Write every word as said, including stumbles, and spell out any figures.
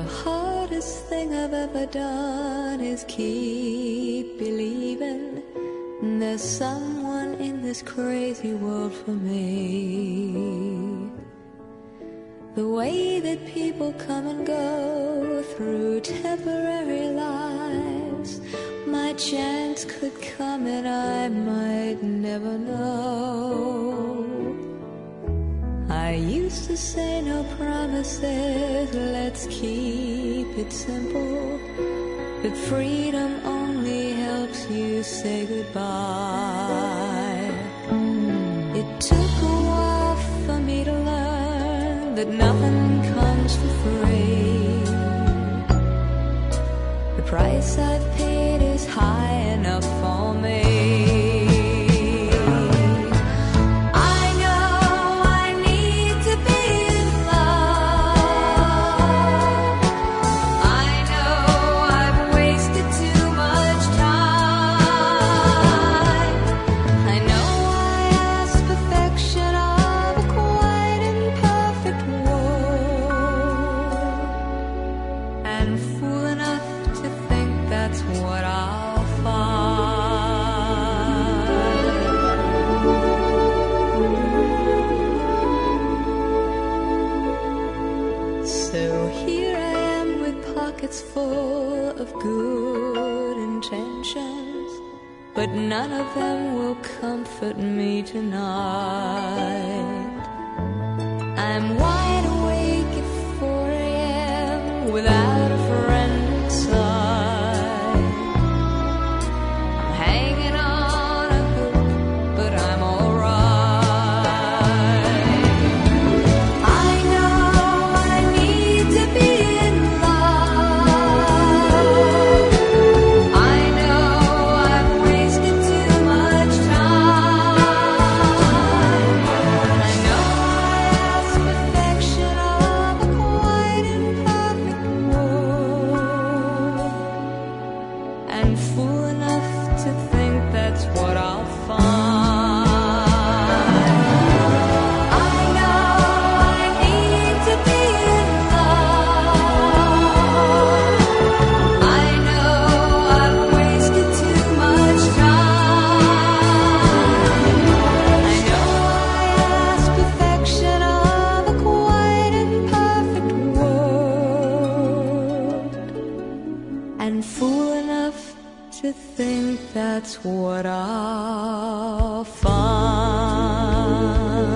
hardest thing I've ever done is keep believing there's someone in this crazy world for me. The way that people come and go through temporary lives, my chance could come and I might never know. I used to say no promises, let's keep it simple, but freedom only helps you say goodbye. It took a while for me to learn that nothing comes for free. The price I've paid is high enough for me. So here I am with pockets full of good intentions, but none of them will comfort me tonight. I'm wide awake at four a m without a friend inside. I'm hanging on a hook, but I'm alright. And fool enough to think that's what I'll find. I know I need to be in love. I know I've wasted too much time. I know I ask perfection of a quite imperfect world, and fool enough to think that's what I'll find.